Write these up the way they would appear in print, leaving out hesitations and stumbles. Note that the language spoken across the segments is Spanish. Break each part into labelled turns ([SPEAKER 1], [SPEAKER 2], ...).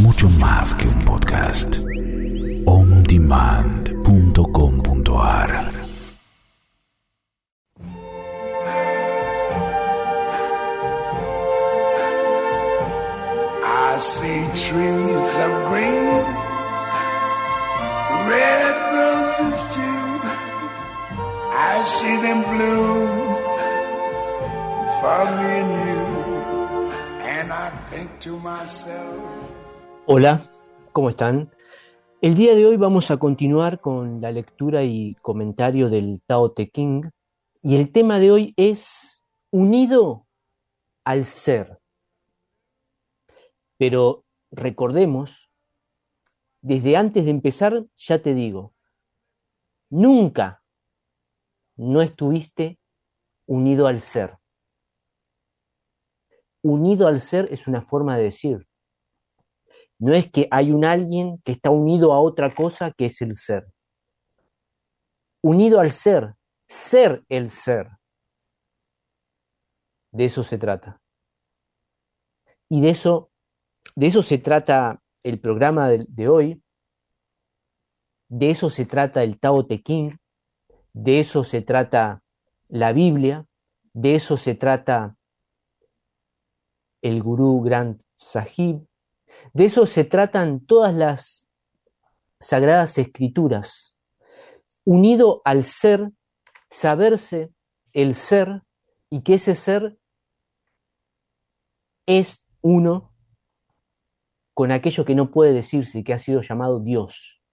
[SPEAKER 1] mucho más que un podcast. ondemand.com.ar.
[SPEAKER 2] I see trees of green, red roses too. I see them bloom for me and you. And I think to myself.
[SPEAKER 3] Hola, ¿cómo están? El día de hoy vamos a continuar con la lectura y comentario del Tao Te Ching, y el tema de hoy es unido al ser. Pero recordemos, desde antes de empezar ya te digo, nunca no estuviste unido al ser. Unido al ser es una forma de decir. No es que hay un alguien que está unido a otra cosa que es el ser. Unido al ser el ser. De eso se trata. Y de eso se trata el programa de hoy, de eso se trata el Tao Te Ching, de eso se trata la Biblia, de eso se trata el Gurú Granth Sahib, de eso se tratan todas las sagradas escrituras. Unido al ser, saberse el ser, y que ese ser es uno con aquello que no puede decirse y que ha sido llamado Dios.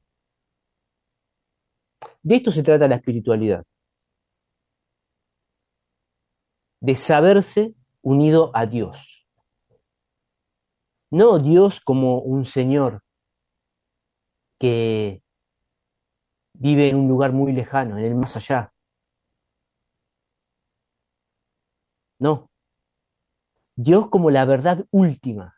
[SPEAKER 3] De esto se trata la espiritualidad, de saberse unido a Dios. No Dios como un señor que vive en un lugar muy lejano, en el más allá. No, Dios como la verdad última.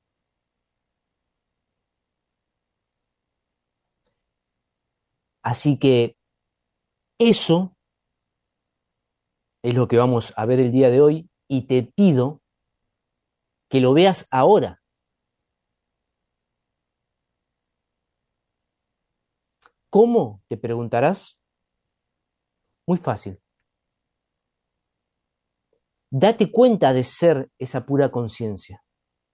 [SPEAKER 3] Así que eso es lo que vamos a ver el día de hoy, y te pido que lo veas ahora. ¿Cómo? Te preguntarás. Muy fácil. Date cuenta de ser esa pura conciencia.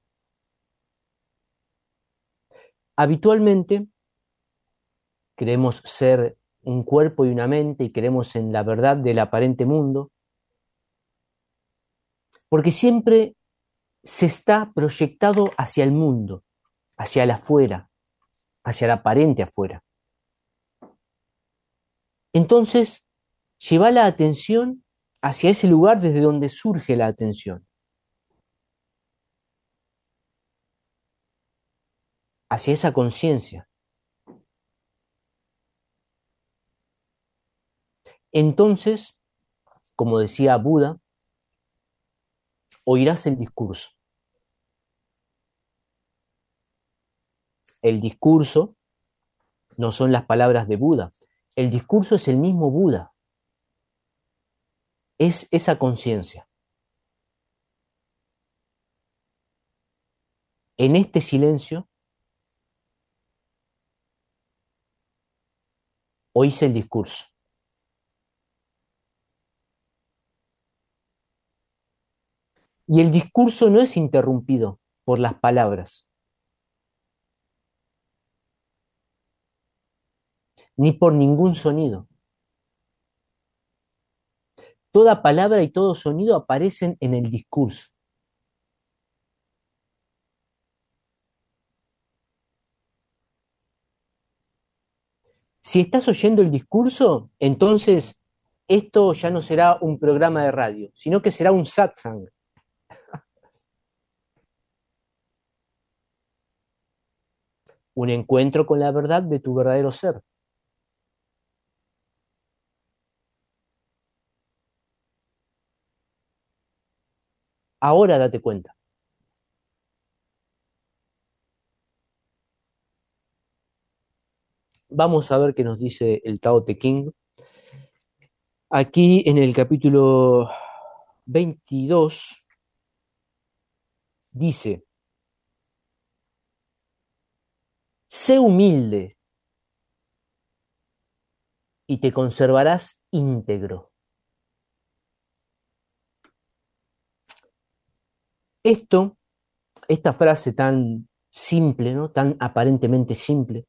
[SPEAKER 3] Habitualmente queremos ser un cuerpo y una mente y creemos en la verdad del aparente mundo, porque siempre se está proyectado hacia el mundo, hacia el afuera, hacia el aparente afuera. Entonces, lleva la atención hacia ese lugar desde donde surge la atención, hacia esa conciencia. Entonces, como decía Buda, oirás el discurso. El discurso no son las palabras de Buda. El discurso es el mismo Buda. Es esa conciencia. En este silencio, oís el discurso. Y el discurso no es interrumpido por las palabras, ni por ningún sonido. Toda palabra y todo sonido aparecen en el discurso. Si estás oyendo el discurso, entonces esto ya no será un programa de radio, sino que será un satsang. Un encuentro con la verdad de tu verdadero ser. Ahora date cuenta. Vamos a ver qué nos dice el Tao Te Ching. Aquí en el capítulo 22 dice: Sé humilde y te conservarás íntegro. Esta frase tan simple, ¿no? Tan aparentemente simple,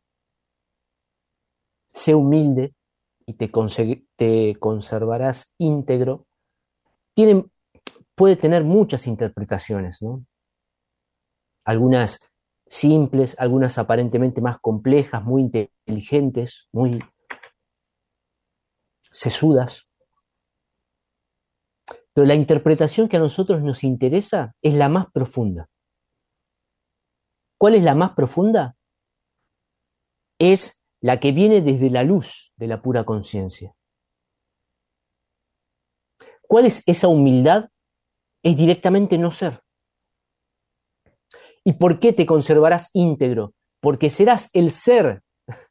[SPEAKER 3] sé humilde y te conservarás íntegro, tiene, puede tener muchas interpretaciones, ¿no? Algunas simples, algunas aparentemente más complejas, muy inteligentes, muy sesudas. Pero la interpretación que a nosotros nos interesa es la más profunda. ¿Cuál es la más profunda? Es la que viene desde la luz de la pura conciencia. ¿Cuál es esa humildad? Es directamente no ser. ¿Y por qué te conservarás íntegro? Porque serás el ser.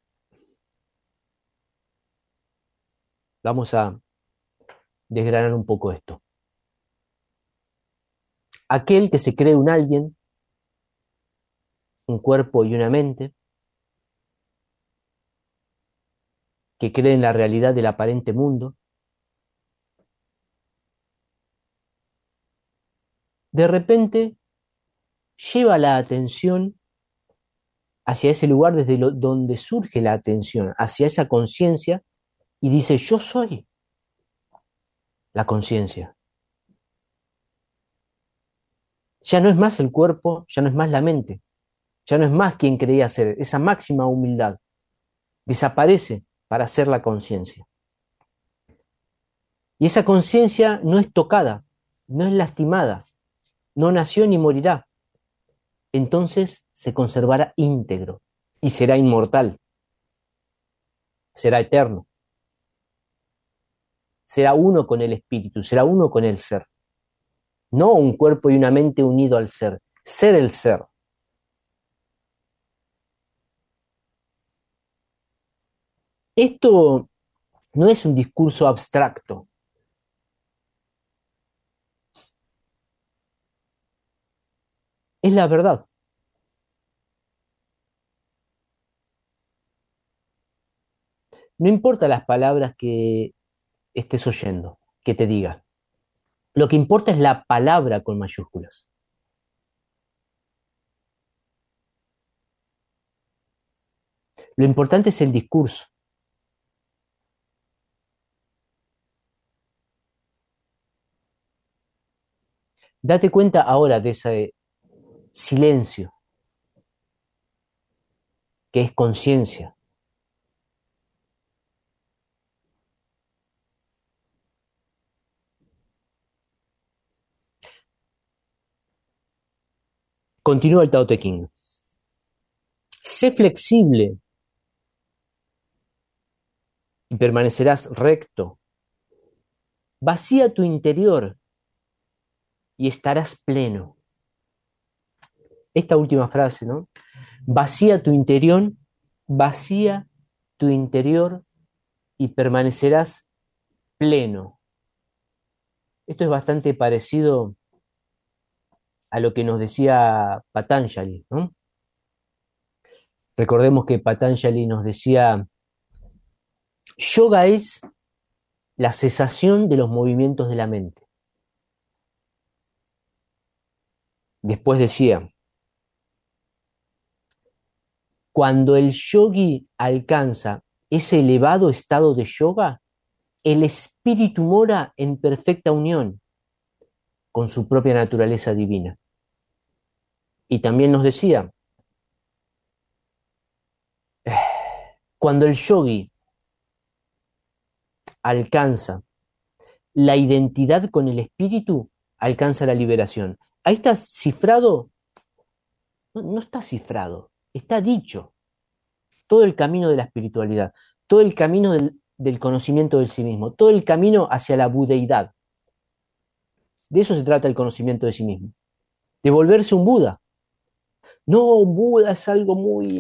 [SPEAKER 3] Vamos a desgranar un poco esto. Aquel que se cree un alguien, un cuerpo y una mente, que cree en la realidad del aparente mundo, de repente lleva la atención hacia ese lugar donde surge la atención, hacia esa conciencia, y dice, yo soy la conciencia. Ya no es más el cuerpo, ya no es más la mente, ya no es más quien creía ser. Esa máxima humildad desaparece para ser la conciencia. Y esa conciencia no es tocada, no es lastimada, no nació ni morirá. Entonces se conservará íntegro y será inmortal, será eterno, será uno con el espíritu, será uno con el ser. No un cuerpo y una mente unido al ser el ser. Esto no es un discurso abstracto, es la verdad. No importa las palabras que estés oyendo, que te diga. Lo que importa es la palabra con mayúsculas. Lo importante es el discurso. Date cuenta ahora de ese silencio que es conciencia. Continúa el Tao Te Ching. Sé flexible y permanecerás recto. Vacía tu interior y estarás pleno. Esta última frase, ¿no? Vacía tu interior y permanecerás pleno. Esto es bastante parecido a lo que nos decía Patanjali, ¿no? Recordemos que Patanjali nos decía, yoga es la cesación de los movimientos de la mente. Después decía, cuando el yogi alcanza ese elevado estado de yoga, el espíritu mora en perfecta unión con su propia naturaleza divina. Y también nos decía, cuando el yogi alcanza la identidad con el espíritu, alcanza la liberación. Ahí está cifrado, no está cifrado, está dicho todo el camino de la espiritualidad, todo el camino del conocimiento de sí mismo, todo el camino hacia la budeidad. De eso se trata el conocimiento de sí mismo, de volverse un Buda. No, un Buda es algo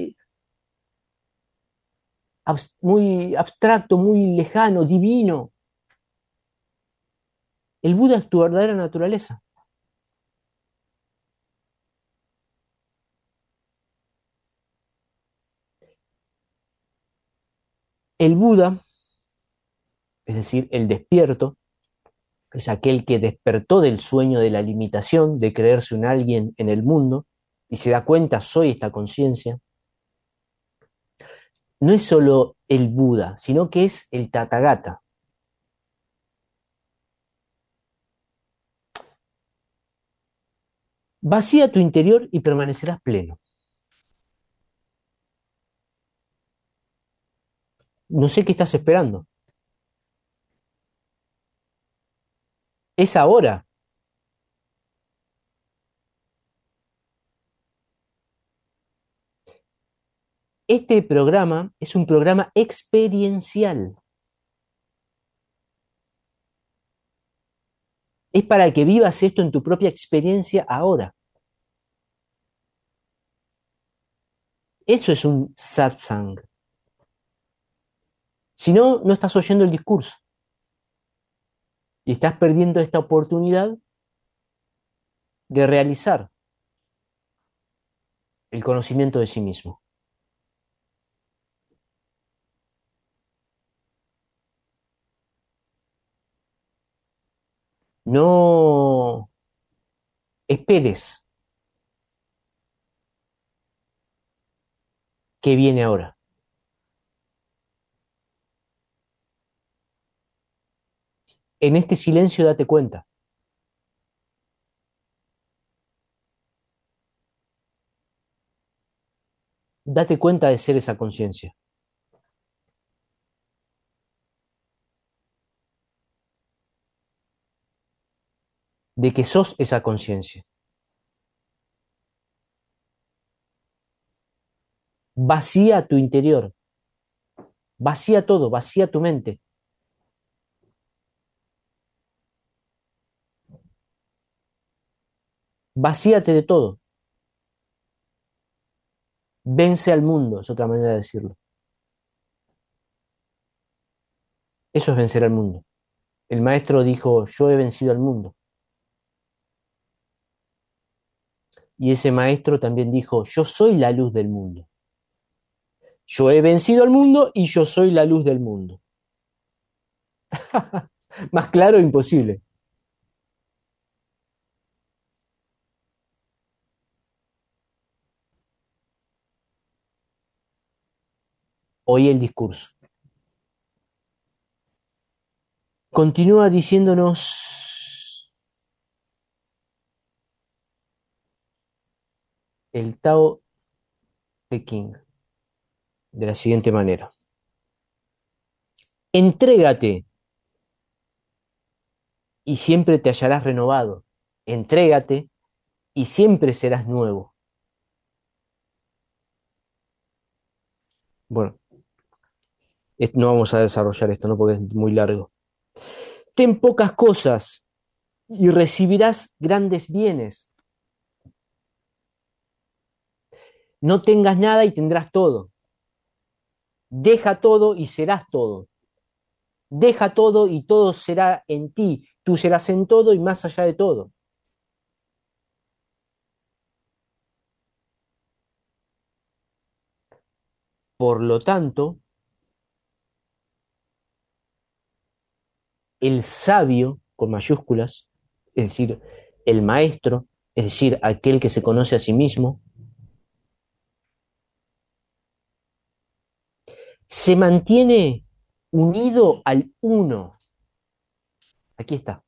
[SPEAKER 3] muy abstracto, muy lejano, divino. El Buda es tu verdadera naturaleza. El Buda, es decir, el despierto, es aquel que despertó del sueño de la limitación, de creerse un alguien en el mundo, y se da cuenta, soy esta conciencia. No es solo el Buda, sino que es el Tathagata. Vacía tu interior y permanecerás pleno. No sé qué estás esperando. Es ahora. Este programa es un programa experiencial. Es para que vivas esto en tu propia experiencia ahora. Eso es un satsang. Si no, no estás oyendo el discurso y estás perdiendo esta oportunidad de realizar el conocimiento de sí mismo. No esperes qué viene ahora. En este silencio date cuenta. Date cuenta de ser esa conciencia, de que sos esa conciencia. Vacía tu interior, vacía todo, vacía tu mente. Vacíate de todo. Vence al mundo, es otra manera de decirlo. Eso es vencer al mundo. El maestro dijo, yo he vencido al mundo. Y ese maestro también dijo, yo soy la luz del mundo. Yo he vencido al mundo y yo soy la luz del mundo. Más claro, imposible. Oí el discurso. Continúa diciéndonos el Tao Te Ching de la siguiente manera. Entrégate y siempre te hallarás renovado. Entrégate y siempre serás nuevo. Bueno, no vamos a desarrollar esto, ¿no? Porque es muy largo. Ten pocas cosas y recibirás grandes bienes. No tengas nada y tendrás todo. Deja todo y serás todo. Deja todo y todo será en ti. Tú serás en todo y más allá de todo. Por lo tanto, el sabio, con mayúsculas, es decir, el maestro, es decir, aquel que se conoce a sí mismo, se mantiene unido al uno. Aquí está.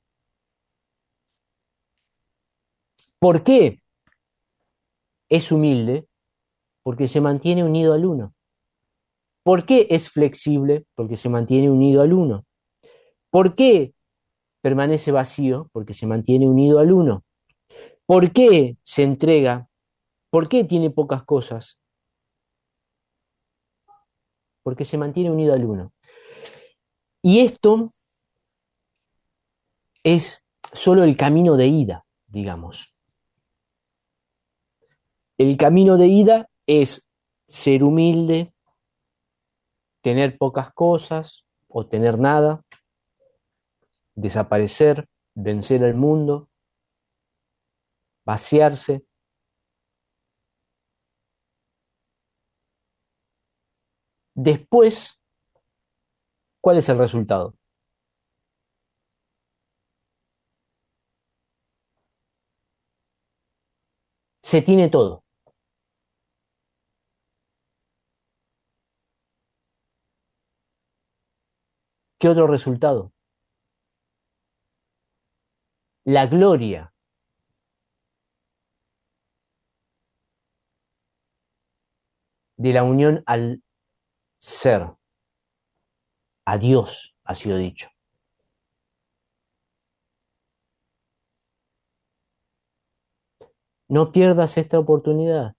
[SPEAKER 3] ¿Por qué es humilde? Porque se mantiene unido al uno. ¿Por qué es flexible? Porque se mantiene unido al uno. ¿Por qué permanece vacío? Porque se mantiene unido al uno. ¿Por qué se entrega? ¿Por qué tiene pocas cosas? Porque se mantiene unido al uno. Y esto es solo el camino de ida, digamos. El camino de ida es ser humilde, tener pocas cosas o tener nada, desaparecer, vencer al mundo, vaciarse. Después ¿Cuál es el resultado? Se tiene todo. ¿Qué otro resultado? La gloria de la unión al ser, a Dios, ha sido dicho. No pierdas esta oportunidad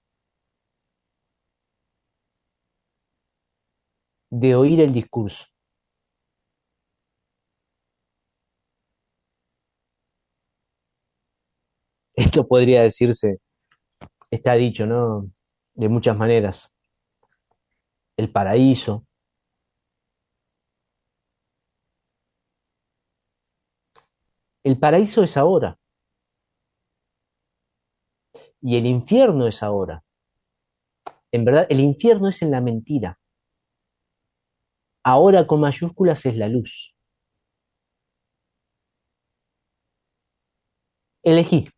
[SPEAKER 3] de oír el discurso. Esto podría decirse, está dicho, ¿no? De muchas maneras. El paraíso. El paraíso es ahora y el infierno es ahora. En verdad, el infierno es en la mentira. Ahora con mayúsculas es la luz. Elegí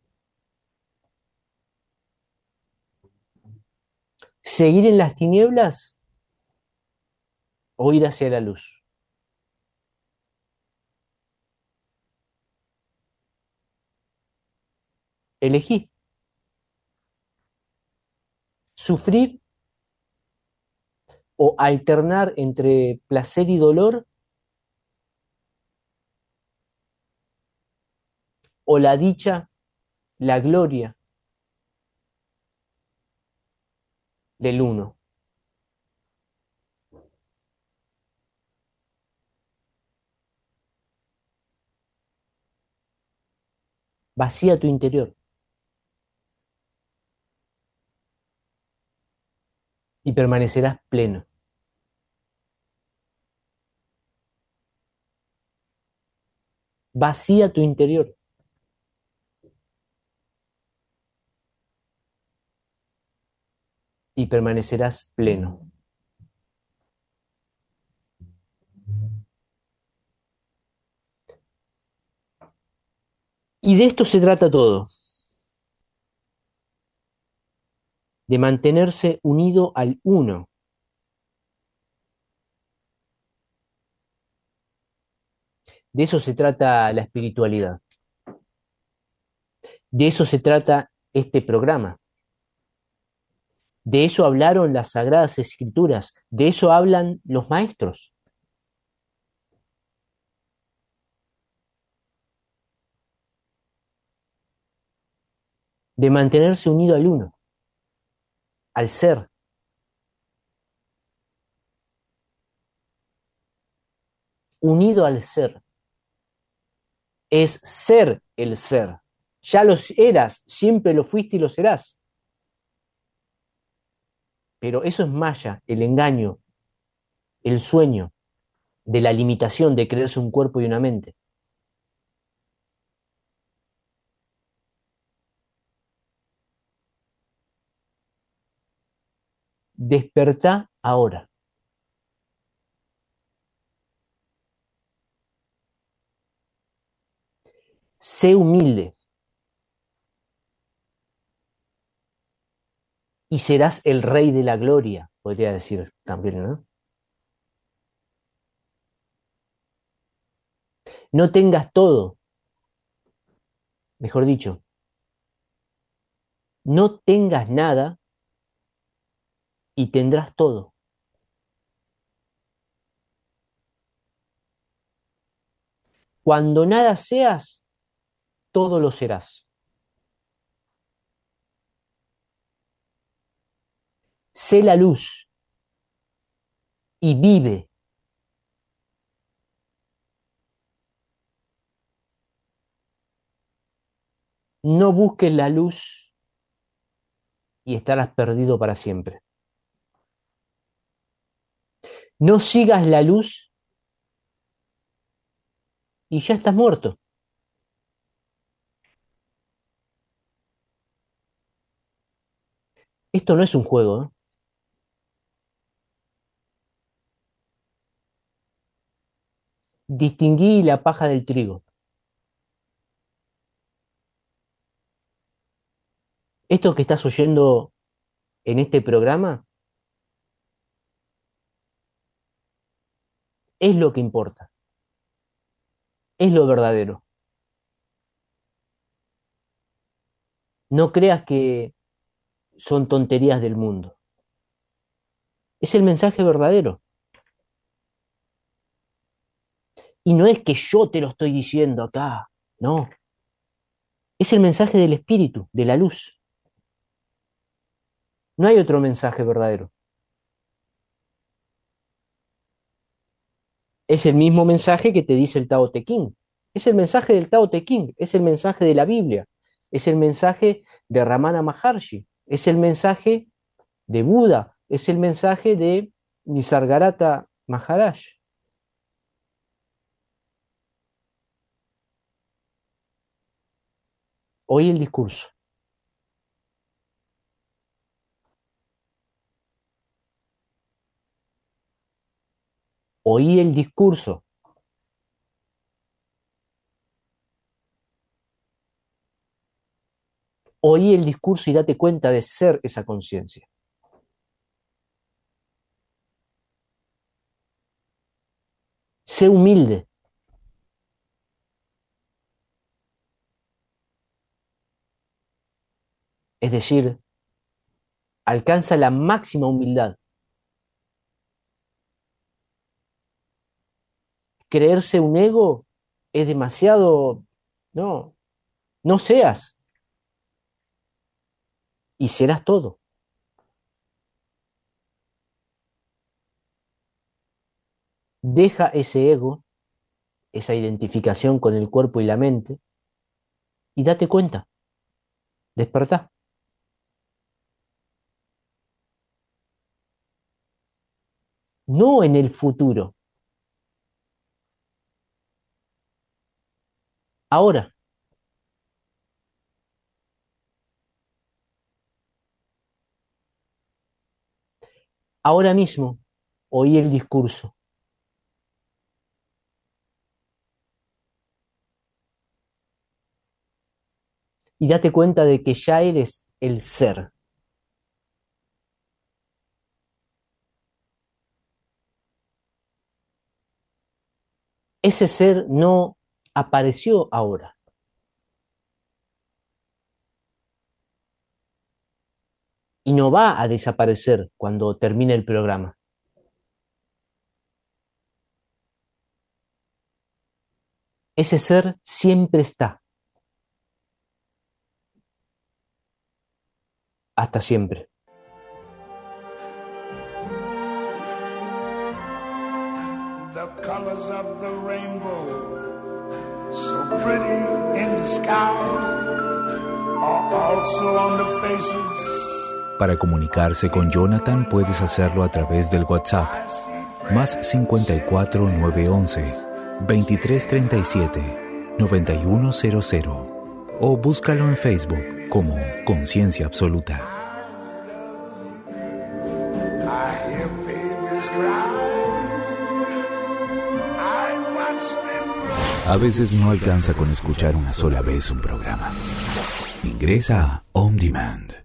[SPEAKER 3] seguir en las tinieblas o ir hacia la luz. Elegí sufrir o alternar entre placer y dolor o la dicha, la gloria del uno. Vacía tu interior y permanecerás pleno. Vacía tu interior y permanecerás pleno. Y de esto se trata todo, de mantenerse unido al uno. De eso se trata la espiritualidad. De eso se trata este programa. De eso hablaron las sagradas escrituras. De eso hablan los maestros. De mantenerse unido al uno, al ser. Unido al ser. Es ser el ser. Ya lo eras, siempre lo fuiste y lo serás. Pero eso es maya, el engaño, el sueño de la limitación de creerse un cuerpo y una mente. Despertá ahora. Sé humilde y serás el rey de la gloria, podría decir también, ¿no? No tengas todo, mejor dicho, no tengas nada y tendrás todo. Cuando nada seas, todo lo serás. Sé la luz y vive. No busques la luz y estarás perdido para siempre. No sigas la luz y ya estás muerto. Esto no es un juego, ¿eh? distinguí la paja del trigo. Esto que estás oyendo en este programa es lo que importa, es lo verdadero. No creas que son tonterías del mundo. Es el mensaje verdadero. Y no es que yo te lo estoy diciendo acá, no. Es el mensaje del Espíritu, de la luz. No hay otro mensaje verdadero. Es el mismo mensaje que te dice el Tao Te Ching. Es el mensaje del Tao Te Ching, es el mensaje de la Biblia, es el mensaje de Ramana Maharshi, es el mensaje de Buda, es el mensaje de Nisargadatta Maharaj. Oí el discurso. Oí el discurso. Oí el discurso y date cuenta de ser esa conciencia. Sé humilde. Es decir, alcanza la máxima humildad. Creerse un ego es demasiado. No, no seas. Y serás todo. Deja ese ego, esa identificación con el cuerpo y la mente, y date cuenta. Despertá. No en el futuro. Ahora. Ahora mismo oí el discurso. Y date cuenta de que ya eres el ser. Ese ser no apareció ahora. Y no va a desaparecer cuando termine el programa. Ese ser siempre está. Hasta siempre.
[SPEAKER 2] The colors of the rainbow, so pretty in the sky, are also on the faces.
[SPEAKER 1] Para comunicarse con Jonathan puedes hacerlo a través del WhatsApp más 54 911 2337 9100 o búscalo en Facebook como Conciencia Absoluta.
[SPEAKER 2] I hear babies cry. I watch them grow.
[SPEAKER 1] A veces no alcanza con escuchar una sola vez un programa. Ingresa a On Demand